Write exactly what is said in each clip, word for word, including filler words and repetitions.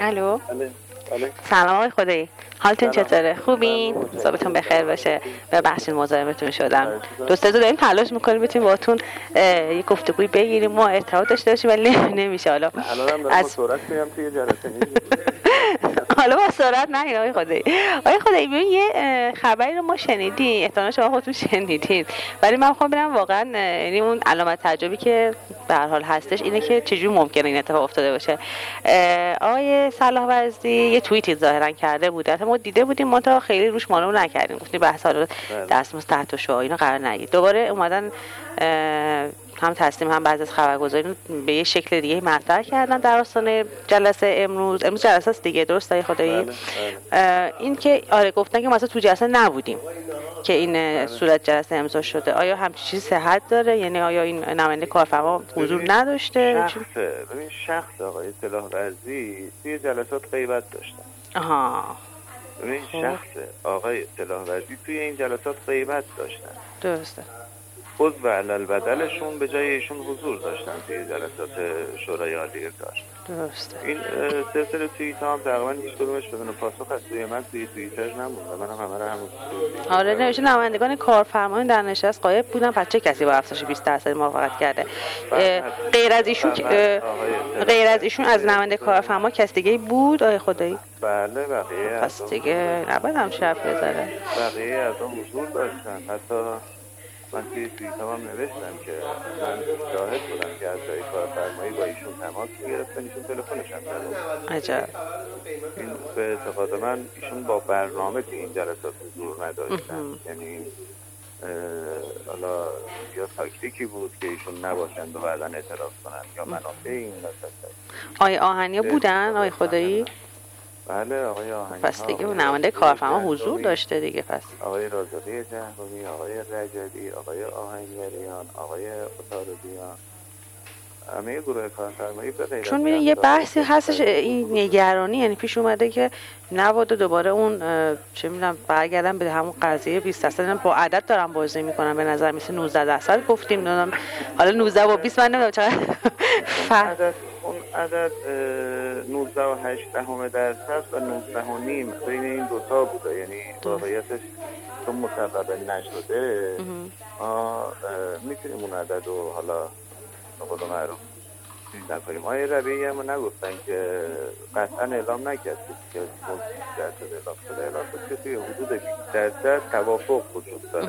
الو. بله بله. سلام آقای خدایی، حالتون سلام. چطوره؟ خوبین؟ بله. صبحتون بخیر باشه. ببخشید مزاحمتون شدم. بله. دو سه روز داریم تلاش میکنیم بتونیم باهاتون یه گفتگوی بگیریم، ما ارتباط داشته باشیم ولی نمیشه. حالا الانم دارم با سرعت میام توی جلسه حالا با سرعت نه آقای خدایی. آقای خدایی ببین یه خبری رو ما شنیدیم، احتمالاً شما خودتون شنیدین، ولی من میخوام ببینم واقعا یعنی اون علامت تعجبی که به هر حال هستش اینه که چجوری ممکنه این اتفاق افتاده باشه. آقای صلاح وزدی یه توییتی ظاهرا کرده بود، البته ما دیده بودیم، ما تا خیلی روش مانور نکردیم، گفتیم بحث حالا دستمزد تحت و شعاع اینا قرار نگیره. دوباره اومدن هم تصمیم هم بعضی از خبرگزاری به یه شکل دیگه مطرح کردن در آستانه جلسه امروز. امروز جلسه است دیگه، درست آقای خدایی؟ بله، بله. این که آره گفتن که مثلا تو جلسه نبودیم که این بله. صورت جلسه امضا شده. آیا همچین چیزی صحت داره؟ یعنی آیا این نماینده کارفرما حضور نداشته؟ شخص ببین شخص آقای صلاح ورزی توی جلسات غیبت داشتن. آها. ببین شخص آقای صلاح ورزی توی این جلسات غیبت داشتن. درسته. عضو علل بدلشون به جای ایشون حضور داشتن توی جلسات شورای عالی کار. درسته. این سلسله توییت هم تقریبا هیچ کدومش بدون پاسخ از توی من توی توییتر نمونده. منم همه رو همون آره نمیشه. نمایندگان کارفرمایان در نشست غایب بودن، پس چه کسی با افزایش بیست درصد موافقت کرده؟ غیر از ایشون غیر از ایشون از نماینده کارفرما کس دیگه بود آقای خدایی؟ بله بقیه پس دیگه نباید هم شرف بذاره. بقیه از اون حضور داشتن. حتی من توی توییتم هم نوشتم که من شاهد بودم که از جای کارفرمایی با ایشون تماس می‌گرفتن، ایشون تلفنش هم زدن. عجب. این به اعتقاد من ایشون با برنامه توی این جلسات حضور نداشتن. یعنی حالا یا تاکتیکی بود که ایشون نباشند و بعداً اعتراض کنن یا منافع این وسط. آقای آهنی بودن آقای خدایی؟ بله آقای آهنی. پس دیگه اون نماینده کارفرما حضور داشته دیگه. پس آقای رازقی جهرومی، آقای رجبی، آقای آهنگریان، آقای عطاردیان، همه گروه کارفرمایی به غیر چون ببین یه بحثی هستش این نگرانی، یعنی پیش اومده که نباده دوباره اون چه میدونم برگردن به همون قضیه بیست درصد. با عدد دارن بازی میکنن، به نظر میسه نوزده درصد گفتیم، نمیدونم حالا نوزده و بیست من نمیدونم چقدر عدد اون عدد نوزده و هشت دهم درصد و نوزده و نیم بین این دو تا بوده. یعنی واقعیتش چون مسبب نشده ما میتونیم اون عدد رو حالا نقول معروف چیز نکنیم. آقای ربیعی هم نگفتن که قطعا اعلام نکرد که بیست درصد اعلام شده، اعلام شد که توی حدود بیست درصد توافق وجود داره.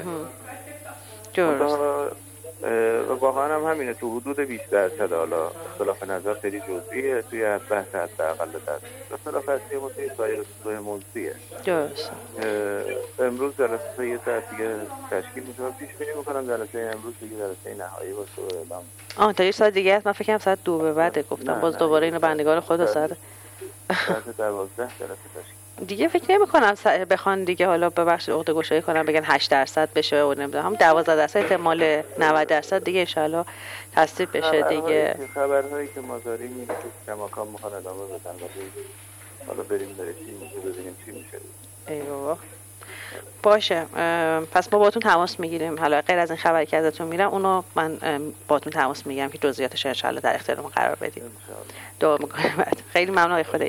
درست. واقعا هم همینه، تو حدود بیست درصد. حالا اختلاف نظر خیلی جزئیه توی بحث حداقل درصد، اختلاف اصلی ما توی سایر سطوح موضوعیه. درست. امروز جلسه یه ساعت دیگه تشکیل میشه و پیش بینی میکنم جلسه امروز دیگه جلسه نهایی باشه و اعلام. آه تا یه ساعت دیگه است. من فکر کنم ساعت دو به بعد گفتم باز دوباره اینو بندگان خود ساعت ساعت دوازده جلسه تشکیل دیگه فکر نمی کنم بخوان دیگه حالا ببخشید عقده گشایی کنن بگن هشت درصد بشه و نمیدونم هم دوازده درصد احتمال نود درصد دیگه ان شاء الله تصدیق بشه دیگه. خبرهایی که ما داریم اینه که کماکان میخوان ادامه بدن ولی حالا بریم برسیم ببینیم چی میشه. ایوه باشه. پس ما باهاتون تماس میگیریم. حالا غیر از این خبری که ازتون میرم اونو من باهاتون تماس میگیرم که جزئیاتش ان شاء الله در اختیار ما قرار بدیم. دعا میکنم. خیلی ممنون آقای خدایی.